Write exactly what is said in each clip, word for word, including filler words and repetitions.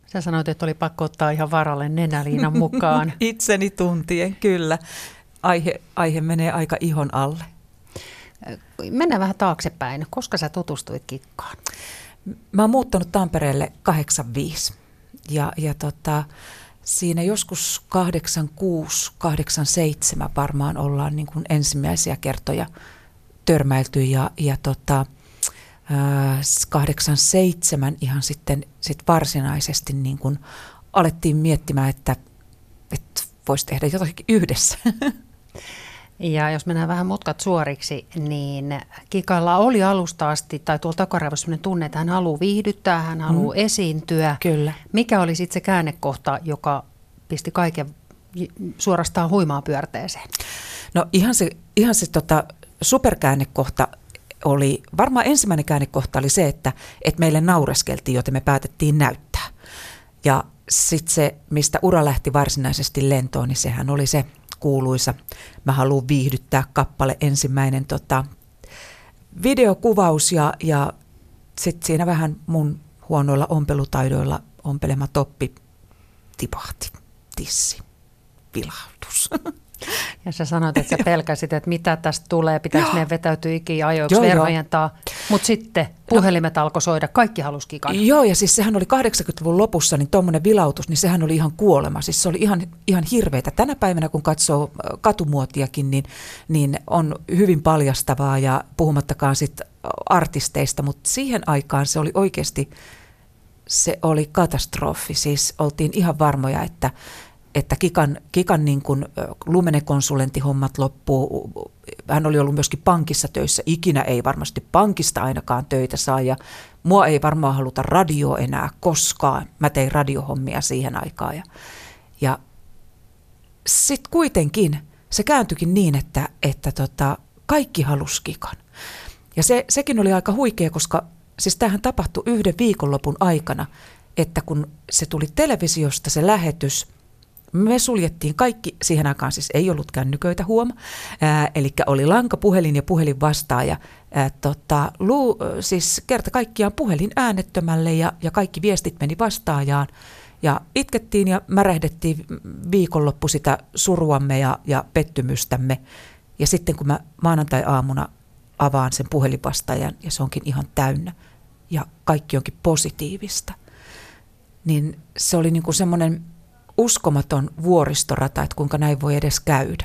Sä sanoit, että oli pakko ottaa ihan varalle nenäliinan mukaan. Itseni tuntien, kyllä. Aihe, aihe menee aika ihon alle. Mennään vähän taaksepäin. Koska sä tutustuit Kikkaan? Mä oon muuttanut Tampereelle kahdeksankymmentäviisi ja, ja tota, siinä joskus kahdeksankymmentäkuusi kahdeksankymmentäseitsemän varmaan ollaan niin kuin ensimmäisiä kertoja törmäilty ja, ja tota, kahdeksankymmentäseitsemän ihan sitten sit varsinaisesti niin kuin alettiin miettimään, että, että voisi tehdä jotakin yhdessä. Ja jos mennään vähän mutkat suoriksi, niin Kikalla oli alusta asti, tai tuolla takaraivossa sellainen tunne, että hän haluaa viihdyttää, hän haluaa mm. esiintyä. Kyllä. Mikä oli sitten se käännekohta, joka pisti kaiken suorastaan huimaan pyörteeseen? No ihan se, ihan se tota, superkäännekohta oli, varmaan ensimmäinen käännekohta oli se, että, että meille naureskeltiin, joten me päätettiin näyttää. Ja sitten se, mistä ura lähti varsinaisesti lentoon, niin sehän oli se kuuluisa Mä haluan viihdyttää kappale, ensimmäinen tota, videokuvaus ja, ja sitten siinä vähän mun huonoilla ompelutaidoilla ompelema toppi tipahti, tissi, vilautus. Ja sä sanoit, että sä pelkäsit, että mitä tästä tulee, pitäisi meidän vetäytyä ikiä ajoiksi joo, verhojen taa. Mutta sitten puhelimet no, alkoi soida, kaikki halusi Kikan. Joo, ja siis sehän oli kahdeksankymmentäluvun lopussa, niin tuommoinen vilautus, niin sehän oli ihan kuolema. Siis se oli ihan, ihan hirveätä. Tänä päivänä, kun katsoo katumuotiakin, niin, niin on hyvin paljastavaa ja puhumattakaan sit artisteista, mutta siihen aikaan se oli oikeasti, se oli katastrofi. Siis oltiin ihan varmoja, että että Kikan, Kikan niin kuin Lumene-konsulenttihommat loppuu. Hän oli ollut myöskin pankissa töissä. Ikinä ei varmasti pankista ainakaan töitä saa ja mua ei varmaan haluta radio enää koskaan. Mä tein radiohommia siihen aikaan. Ja, ja sitten kuitenkin se kääntyikin niin, että, että tota, kaikki halusi Kikan. Ja se, sekin oli aika huikea, koska siis tämähän tapahtui yhden viikonlopun aikana, että kun se tuli televisiosta se lähetys, me suljettiin kaikki, siihen aikaan siis ei ollut kännyköitä huoma, ää, eli oli lankapuhelin ja puhelin vastaaja. Ää, tota, luu, siis kerta kaikkiaan puhelin äänettömälle ja, ja kaikki viestit meni vastaajaan. Ja itkettiin ja märehdettiin viikonloppu sitä suruamme ja, ja pettymystämme. Ja sitten kun mä maanantai-aamuna avaan sen puhelinvastaajan ja se onkin ihan täynnä ja kaikki onkin positiivista, niin se oli niin kuin semmoinen uskomaton vuoristorata, että kuinka näin voi edes käydä.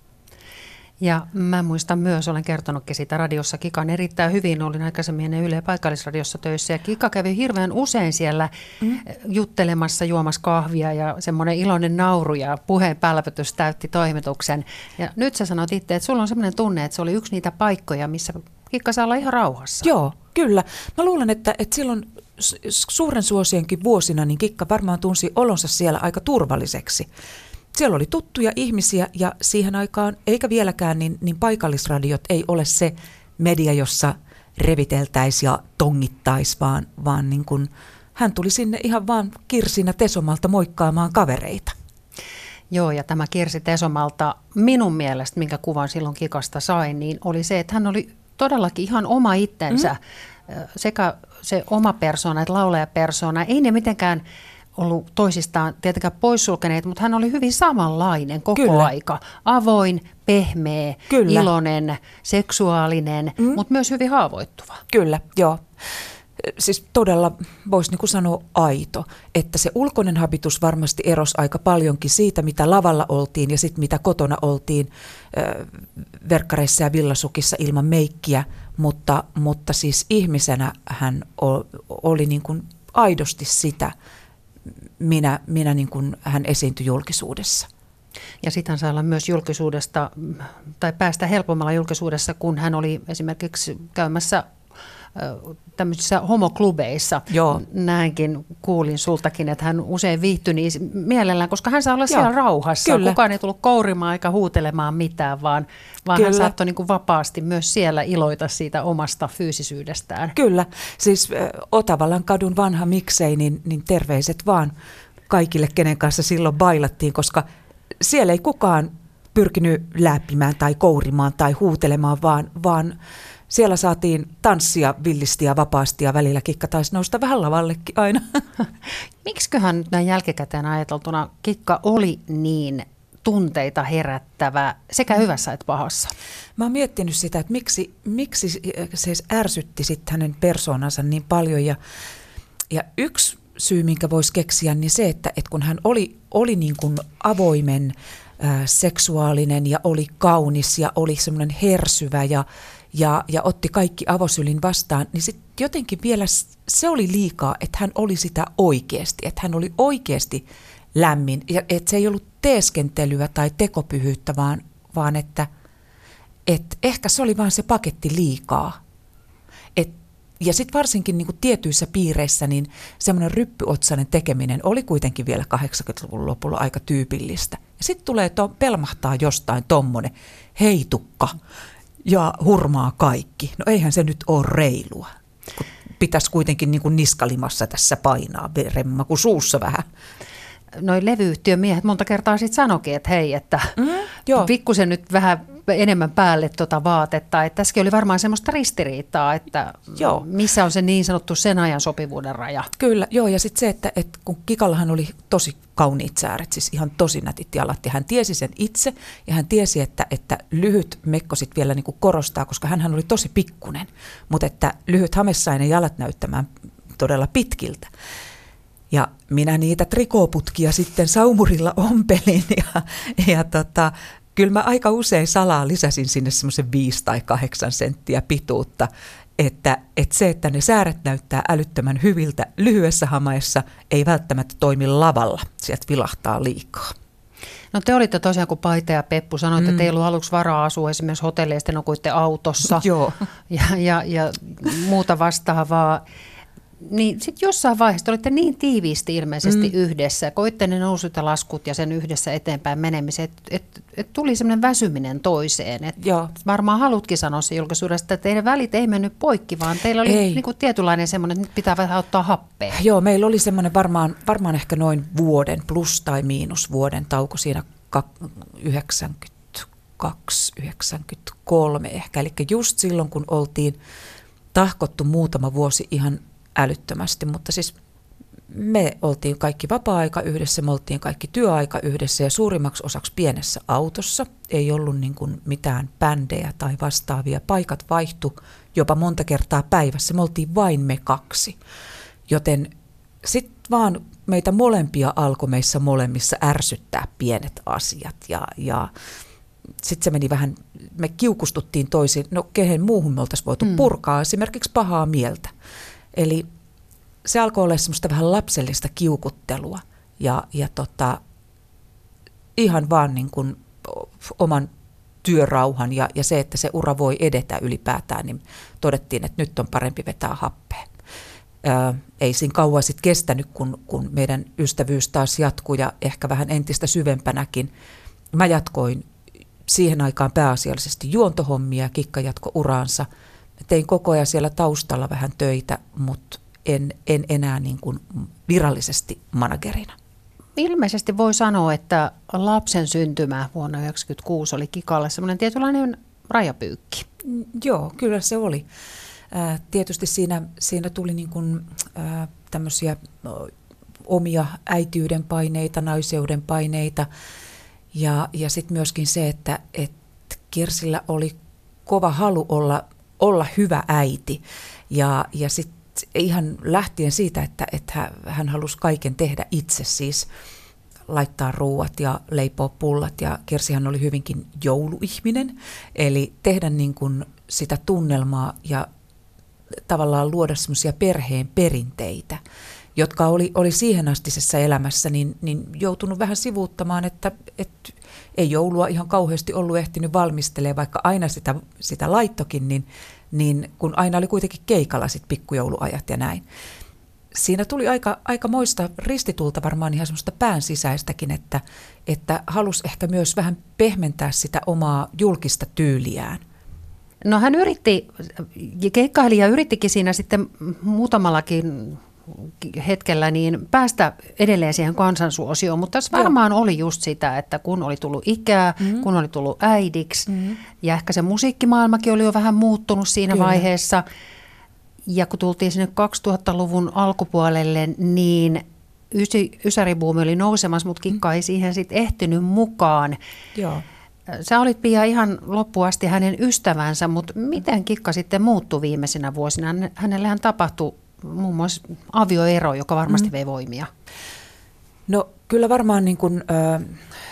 Ja mä muistan myös, olen kertonutkin siitä radiossa Kikan erittäin hyvin, olin aikaisemmin ennen Yle paikallisradiossa töissä ja Kikka kävi hirveän usein siellä mm. juttelemassa, juomassa kahvia ja semmoinen iloinen nauru ja puheen pälpätys täytti toimituksen. Ja nyt sä sanot itse, että sulla on semmoinen tunne, että se oli yksi niitä paikkoja, missä Kikka saa olla ihan rauhassa. Joo, kyllä. Mä luulen, että, että silloin suuren suosienkin vuosina niin Kikka varmaan tunsi olonsa siellä aika turvalliseksi. Siellä oli tuttuja ihmisiä ja siihen aikaan, eikä vieläkään, niin, niin paikallisradiot ei ole se media, jossa reviteltäisiin ja tongittaisiin, vaan, vaan niin kuin hän tuli sinne ihan vaan Kirsinä Tesomalta moikkaamaan kavereita. Joo, ja tämä Kirsi Tesomalta minun mielestä, minkä kuvan silloin Kikasta sain, niin oli se, että hän oli todellakin ihan oma itsensä. Mm. Sekä se oma persoona että laulajapersona, ei ne mitenkään ollut toisistaan tietenkään poissulkeneet, mutta hän oli hyvin samanlainen koko Kyllä. aika. Avoin, pehmeä, Kyllä. iloinen, seksuaalinen, mm. mutta myös hyvin haavoittuva. Kyllä, joo. Siis todella voisi niin kuin sanoa aito, että se ulkoinen habitus varmasti erosi aika paljonkin siitä, mitä lavalla oltiin ja sitten mitä kotona oltiin äh, verkkareissa ja villasukissa ilman meikkiä, mutta, mutta siis ihmisenä hän oli niin kuin aidosti sitä, minä, minä niin kuin hän esiintyi julkisuudessa. Ja sitten hän saa olla myös julkisuudesta, tai päästä helpommalla julkisuudessa, kun hän oli esimerkiksi käymässä tämmöisissä homoklubeissa. Joo. Näinkin kuulin sultakin, että hän usein viihtyi niin mielellään, koska hän saa olla Joo. siellä rauhassa. Kyllä. Kukaan ei tullut kourimaan eikä huutelemaan mitään, vaan, vaan hän saattoi niin kuin vapaasti myös siellä iloita siitä omasta fyysisyydestään. Kyllä. Siis Otavalan kadun vanha miksei, niin, niin terveiset vaan kaikille, kenen kanssa silloin bailattiin, koska siellä ei kukaan pyrkinyt läpimään tai kourimaan tai huutelemaan, vaan, vaan Siellä saatiin tanssia villisti ja vapaasti ja välillä Kikka taisi nousta vähän lavallekin aina. Miksiköhän nyt näin jälkikäteen ajateltuna Kikka oli niin tunteita herättävä sekä hyvässä että pahassa? Mä oon miettinyt sitä, että miksi, miksi se ärsytti sitten hänen persoonansa niin paljon. Ja, ja yksi syy, minkä voisi keksiä, niin se, että, että kun hän oli, oli niin kuin avoimen, äh, seksuaalinen ja oli kaunis ja oli semmoinen hersyvä ja, ja, ja otti kaikki avosylin vastaan, niin sitten jotenkin vielä se oli liikaa, että hän oli sitä oikeasti, että hän oli oikeasti lämmin. Ja että se ei ollut teeskentelyä tai tekopyhyyttä, vaan, vaan että et ehkä se oli vaan se paketti liikaa. Et, ja sitten varsinkin niin kuin tietyissä piireissä niin semmoinen ryppyotsainen tekeminen oli kuitenkin vielä kahdeksankymmentäluvun lopulla aika tyypillistä. Ja sitten tulee, to, pelmahtaa jostain tommonen heitukka ja hurmaa kaikki. No eihän se nyt ole reilua. Pitäisi kuitenkin niin kuin niskalimassa tässä painaa veremma kuin suussa vähän. Noi levyyhtiön miehet monta kertaa sitten sanoikin, että hei, että mm, pikkusen nyt vähän enemmän päälle tuota vaatetta. Että tässäkin oli varmaan semmoista ristiriitaa, että joo. Missä on se niin sanottu sen ajan sopivuuden raja. Kyllä, joo, ja sitten se, että, että kun Kikallahan oli tosi kauniit sääret, siis ihan tosi nätit jalat, ja hän tiesi sen itse, ja hän tiesi, että, että lyhyt mekko sit vielä niin kuin korostaa, koska hänhän oli tosi pikkunen, mutta että lyhyt hame sai ne jalat näyttämään todella pitkiltä. Ja minä niitä trikooputkia sitten saumurilla ompelin ja, ja tota, kyllä mä aika usein salaa lisäsin sinne semmoisen viisi tai kahdeksan senttiä pituutta, että, että se, että ne sääret näyttää älyttömän hyviltä lyhyessä hamaessa, ei välttämättä toimi lavalla, sieltä vilahtaa liikaa. No te olitte tosiaan, kun Paita ja Peppu sanoi, että mm. teillä on aluksi varaa asua esimerkiksi hotelleista, no kuitte autossa Joo. Ja, ja, ja muuta vastaavaa. Niin sitten jossain vaiheessa olitte niin tiiviisti ilmeisesti mm. yhdessä, koitte ne nousut ja laskut ja sen yhdessä eteenpäin menemisen, että et, et tuli semmoinen väsyminen toiseen. Et varmaan halutkin sanoa se julkisuudesta, että teidän välit ei mennyt poikki, vaan teillä oli niinku tietynlainen semmoinen, että nyt pitää vähän ottaa happea. Joo, meillä oli semmoinen varmaan, varmaan ehkä noin vuoden plus tai miinus vuoden tauko siinä yhdeksänkymmentäkaksi yhdeksänkymmentäkolme ehkä. Eli just silloin, kun oltiin tahkottu muutama vuosi ihan älyttömästi, mutta siis me oltiin kaikki vapaa-aika yhdessä, me oltiin kaikki työaika yhdessä ja suurimmaksi osaksi pienessä autossa. Ei ollut niin kuin mitään bändejä tai vastaavia. Paikat vaihtu jopa monta kertaa päivässä. Me oltiin vain me kaksi. Joten sitten vaan meitä molempia alkoi meissä molemmissa ärsyttää pienet asiat ja, ja sitten se meni vähän, me kiukustuttiin toisiin, no kehen muuhun me oltaisiin voitu mm. purkaa, esimerkiksi pahaa mieltä. Eli se alkoi olla semmoista vähän lapsellista kiukuttelua ja, ja tota, ihan vaan niin kuin oman työrauhan ja, ja se, että se ura voi edetä ylipäätään, niin todettiin, että nyt on parempi vetää happea. Ää, ei siinä kauan sitten kestänyt, kun, kun meidän ystävyys taas jatkui ja ehkä vähän entistä syvempänäkin. Mä jatkoin siihen aikaan pääasiallisesti juontohommia, Kikka jatkoi uraansa. Tein koko ajan siellä taustalla vähän töitä, mutta en, en enää niin kuin virallisesti managerina. Ilmeisesti voi sanoa, että lapsen syntymä vuonna yhdeksänkymmentäkuusi oli Kikalle semmoinen tietynlainen rajapyykki. Joo, kyllä se oli. Ää, tietysti siinä, siinä tuli niin kuin, ää, tämmöisiä omia äitiyden paineita, naiseuden paineita ja, ja sitten myöskin se, että et Kirsillä oli kova halu olla, olla hyvä äiti ja, ja sitten ihan lähtien siitä, että, että hän halusi kaiken tehdä itse, siis laittaa ruuat ja leipoa pullat ja Kirsihan oli hyvinkin jouluihminen, eli tehdä niin kuin sitä tunnelmaa ja tavallaan luoda semmoisia perheen perinteitä, jotka oli, oli siihen astisessa elämässä niin, niin joutunut vähän sivuuttamaan, että, että ei joulua ihan kauheasti ollut ehtinyt valmistelemaan, vaikka aina sitä, sitä laittokin, niin, niin kun aina oli kuitenkin keikalla sit pikkujouluajat ja näin. Siinä tuli aika, aika moista ristitulta varmaan ihan semmoista pään sisäistäkin, että, että halusi ehkä myös vähän pehmentää sitä omaa julkista tyyliään. No hän yritti, keikkailija yrittikin siinä sitten muutamallakin hetkellä niin päästä edelleen siihen kansansuosioon, mutta tässä varmaan Joo. oli just sitä, että kun oli tullut ikää, mm-hmm. kun oli tullut äidiksi mm-hmm. ja ehkä se musiikkimaailmakin oli jo vähän muuttunut siinä Kyllä. vaiheessa ja kun tultiin sinne kaksituhattaluvun alkupuolelle, niin ysi, ysäribuumi oli nousemassa, mutta Kikka mm-hmm. ei siihen sitten ehtinyt mukaan. Joo. Sä olit Pia ihan loppuun asti hänen ystävänsä, mutta miten Kikka sitten muuttui viimeisinä vuosina? Hänellähän tapahtui muun muassa avioero, joka varmasti mm. vei voimia. No kyllä varmaan niin kuin, äh,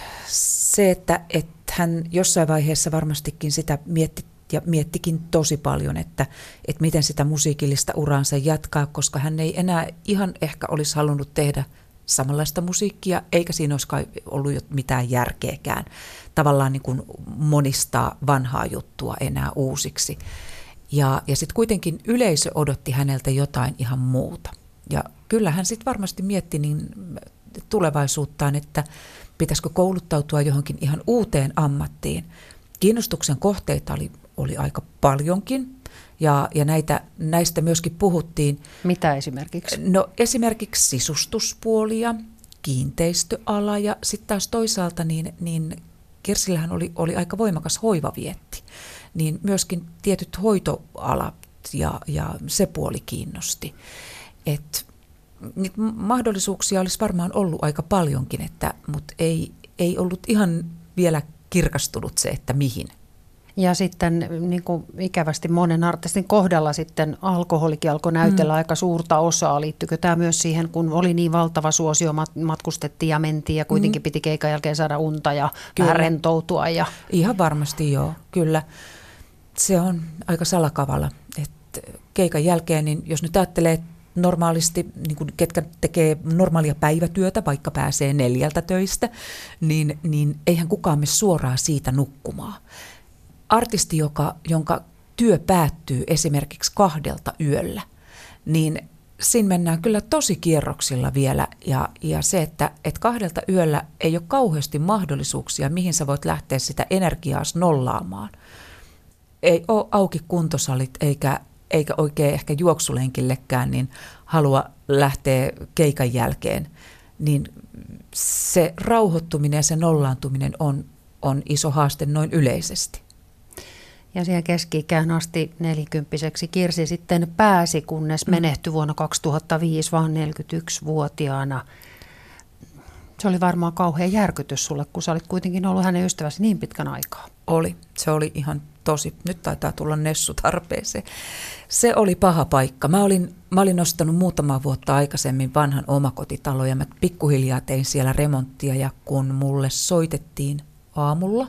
se, että, että hän jossain vaiheessa varmastikin sitä mietti ja miettikin tosi paljon, että, että miten sitä musiikillista uraansa jatkaa, koska hän ei enää ihan ehkä olisi halunnut tehdä samanlaista musiikkia, eikä siinä olisikaan ollut mitään järkeäkään tavallaan niin kuin monistaa vanhaa juttua enää uusiksi. Ja, ja sitten kuitenkin yleisö odotti häneltä jotain ihan muuta. Ja kyllä hän sitten varmasti mietti niin tulevaisuuttaan, että pitäisikö kouluttautua johonkin ihan uuteen ammattiin. Kiinnostuksen kohteita oli, oli aika paljonkin. Ja, ja näitä, näistä myöskin puhuttiin. Mitä esimerkiksi? No esimerkiksi sisustuspuolia, kiinteistöala ja sitten taas toisaalta niin, niin Kirsillähän oli, oli aika voimakas hoivavietti. Niin myöskin tietyt hoitoalat ja, ja se puoli kiinnosti. Että niitä mahdollisuuksia olisi varmaan ollut aika paljonkin, että, mutta ei, ei ollut ihan vielä kirkastunut se, että mihin. Ja sitten niin kuin ikävästi monen artistin kohdalla sitten alkoholikin alkoi näytellä mm. aika suurta osaa. Liittyykö tämä myös siihen, kun oli niin valtava suosio, matkustettiin ja mentiin ja kuitenkin mm. piti keikan jälkeen saada unta ja kyllä. vähän rentoutua? Ja... Ihan varmasti joo, kyllä. Se on aika salakavalla, että keikan jälkeen, niin jos nyt ajattelee normaalisti, niin kuin ketkä tekee normaalia päivätyötä, vaikka pääsee neljältä töistä, niin, niin eihän kukaan mene suoraan siitä nukkumaan. Artisti, joka, jonka työ päättyy esimerkiksi kahdelta yöllä, niin siinä mennään kyllä tosi kierroksilla vielä. Ja, ja se, että et kahdelta yöllä ei ole kauheasti mahdollisuuksia, mihin sä voit lähteä sitä energiaa nollaamaan. Ei ole auki kuntosalit eikä, eikä oikein ehkä juoksulenkillekään, niin halua lähteä keikan jälkeen. Niin se rauhoittuminen ja se nollaantuminen on, on iso haaste noin yleisesti. Ja siihen keski-ikään asti nelikymppiseksi Kirsi sitten pääsi, kunnes menehtyi vuonna kaksituhattaviisi, vaan neljäkymmentäyksivuotiaana. Se oli varmaan kauhea järkytys sulle, kun sä olit kuitenkin ollut hänen ystäväsi niin pitkän aikaa. Oli. Se oli ihan tosi. Nyt taitaa tulla nessut tarpeeseen. Se oli paha paikka. Mä olin, mä olin ostanut muutama vuotta aikaisemmin vanhan omakotitalon ja mä pikkuhiljaa tein siellä remonttia. Ja kun mulle soitettiin aamulla,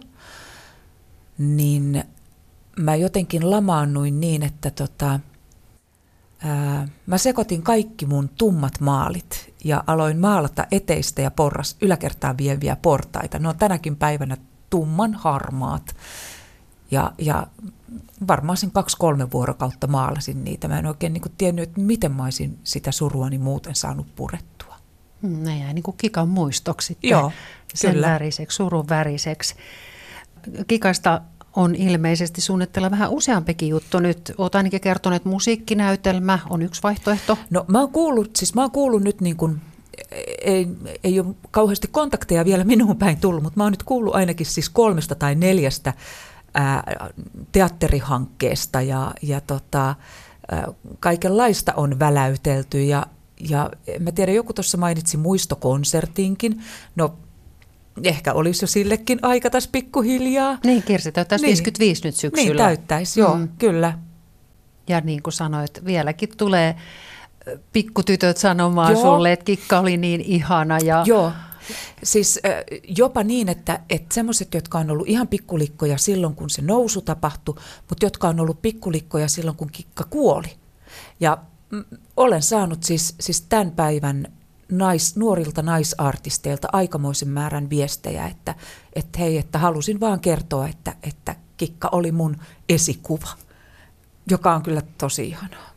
niin mä jotenkin lamaannuin niin, että tota, ää, mä sekoitin kaikki mun tummat maalit ja aloin maalata eteistä ja porras yläkertaan vieviä portaita. Ne on tänäkin päivänä tumman harmaat. Ja, ja varmaan sen kaksi-kolme vuorokautta maalasin niitä. Mä en oikein niin kuin tiennyt, että miten mä olisin sitä suruani muuten saanut purettua. Ne jäi niin kuin Kikan muistoksi sitten. Joo, sen kyllä. väriseksi, surun väriseksi. Kikasta on ilmeisesti suunnitella vähän useampikin juttu nyt. Olet ainakin kertonut, että musiikkinäytelmä on yksi vaihtoehto. No mä oon kuullut, siis mä oon kuullut nyt niin kuin, ei, ei ole kauheasti kontakteja vielä minuun päin tullut, mutta mä oon nyt kuullut ainakin siis kolmesta tai neljästä ää, teatterihankkeesta ja, ja tota, ää, kaikenlaista on väläytelty ja, ja mä tiedän, joku tuossa mainitsi muistokonsertinkin. No ehkä olisi jo sillekin aika tässä pikkuhiljaa. Niin, Kirsi täyttäisi niin. viisikymmentäviisi nyt syksyllä. Niin täyttäisi, joo, mm. kyllä. Ja niin kuin sanoit, vieläkin tulee pikkutytöt sanomaan joo. sulle, että Kikka oli niin ihana. Ja... Joo, siis jopa niin, että, että semmoiset, jotka on ollut ihan pikkulikkoja silloin, kun se nousu tapahtui, mutta jotka on ollut pikkulikkoja silloin, kun Kikka kuoli. Ja mm, olen saanut siis, siis tämän päivän Nais, nuorilta naisartisteilta aikamoisen määrän viestejä, että, että hei, että halusin vaan kertoa, että, että Kikka oli mun esikuva, joka on kyllä tosi ihanaa.